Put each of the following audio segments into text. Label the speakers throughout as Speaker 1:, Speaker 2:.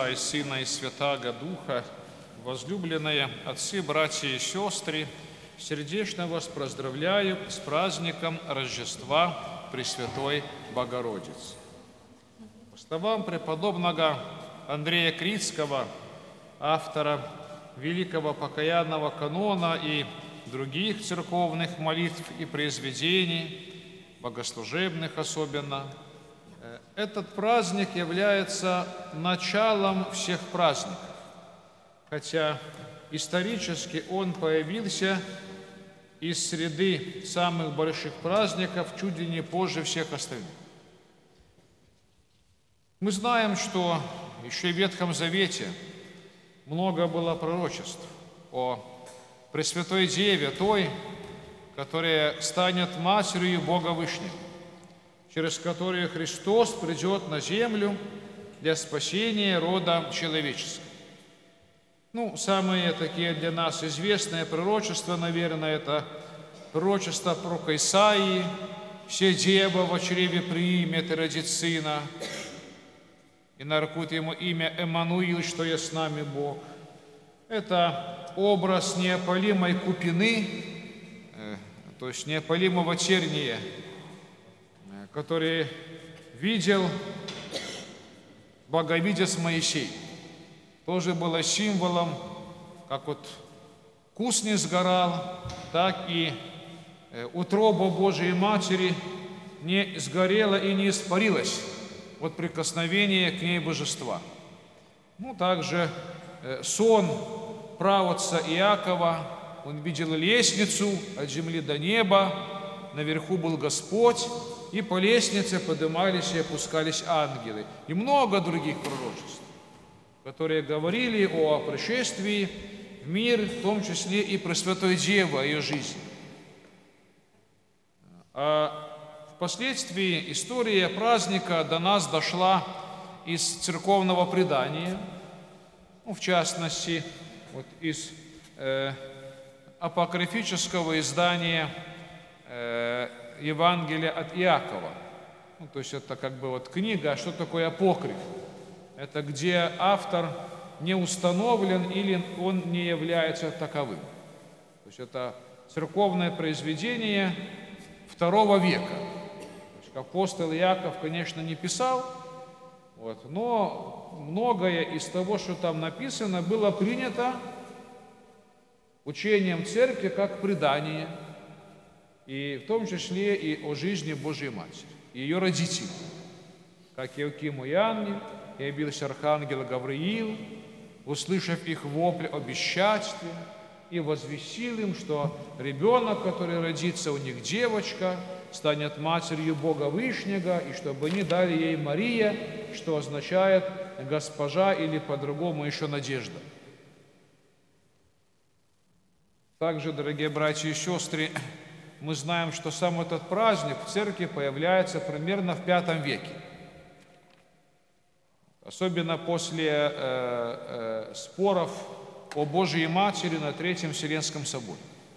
Speaker 1: Отца и Сына и Святаго Духа, возлюбленные отцы, братья и сестры, сердечно вас поздравляю с праздником Рождества Пресвятой Богородицы. По словам преподобного Андрея Критского, автора великого покаянного канона и других церковных молитв и произведений, богослужебных особенно, этот праздник является началом всех праздников, хотя исторически он появился из среды самых больших праздников чуть ли не позже всех остальных. Мы знаем, что еще в Ветхом Завете много было пророчеств о Пресвятой Деве, той, которая станет Матерью Бога Вышнего, через которую Христос придет на землю для спасения рода человеческого. Самые такие для нас известные пророчества, наверное, это пророчество пророка Исаии: «Все дева во чреве примет и родит сына, и нарекут ему имя Эммануил, что есть с нами Бог». Это образ неопалимой купины, то есть неопалимого терния, который видел боговидец Моисей. Тоже было символом, как вот куст не сгорал, так и утроба Божией Матери не сгорела и не испарилась от прикосновения к ней божества. Также сон праотца Иакова: он видел лестницу от земли до неба, наверху был Господь, и по лестнице поднимались и опускались ангелы. И много других пророчеств, которые говорили о пришествии в мир, в том числе и Пресвятой Девы, о ее жизни. А впоследствии история праздника до нас дошла из церковного предания, в частности, из апокрифического издания Евангелия от Иакова. То есть это книга. Что такое апокриф? Это где автор не установлен или он не является таковым. То есть это церковное произведение II века. То есть апостол Иаков, конечно, не писал, но многое из того, что там написано, было принято учением Церкви как предание, и в том числе и о жизни Божьей Матери, и ее родителей, как Иоаким и ангел, и явился архангел Гавриил, услышав их вопль о бесчадстве, и возвестил им, что ребенок, который родится у них, девочка, станет матерью Бога Вышнего, и чтобы они дали ей Мария, что означает госпожа или по-другому еще надежда. Также, дорогие братья и сестры, мы знаем, что сам этот праздник в церкви появляется примерно в V веке. Особенно после споров о Божьей Матери на Третьем Вселенском соборе.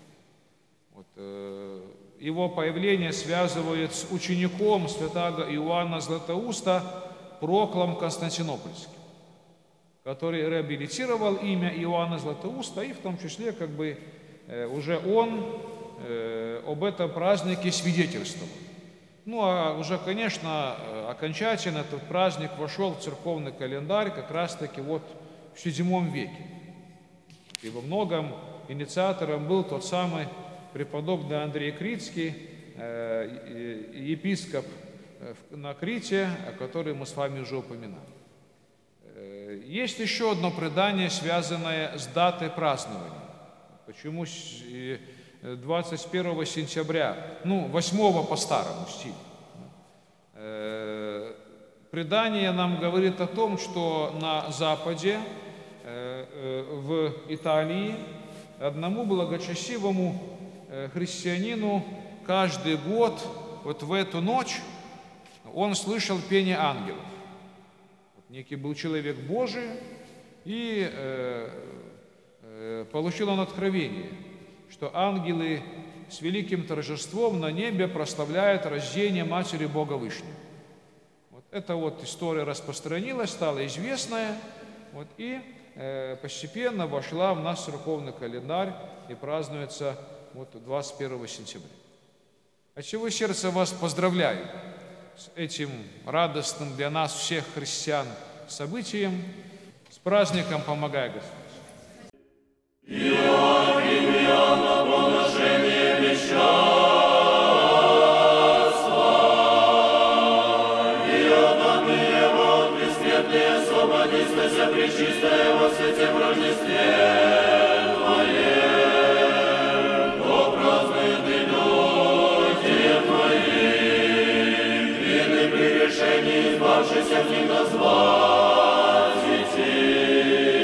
Speaker 1: Его появление связывают с учеником святаго Иоанна Златоуста Проклом Константинопольским, который реабилитировал имя Иоанна Златоуста, и в том числе уже он об этом празднике свидетельствовал. А уже, конечно, окончательно этот праздник вошел в церковный календарь как раз-таки в VII веке. И во многом инициатором был тот самый преподобный Андрей Критский, епископ на Крите, о котором мы с вами уже упоминали. Есть еще одно предание, связанное с датой празднования. Почему 21 сентября, 8 по старому стилю. Предание нам говорит о том, что на Западе, в Италии, одному благочестивому христианину каждый год, в эту ночь, он слышал пение ангелов. Некий был человек Божий, и получил он откровение, что ангелы с великим торжеством на небе прославляют рождение Матери Бога Вышнего. Эта история распространилась, стала известная, Вот, и постепенно вошла в наш церковный календарь и празднуется вот 21 сентября. От всего сердца вас поздравляю с этим радостным для нас всех христиан событием, с праздником «Помогай, Господь».
Speaker 2: Пречистая во святем Рождестве Твоем, то празднуют и люди Твои, вины прегрешений, избавшись от них назвать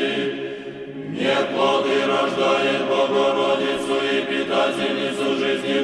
Speaker 2: детей. Не плоды рождает Богородицу и питательницу жизни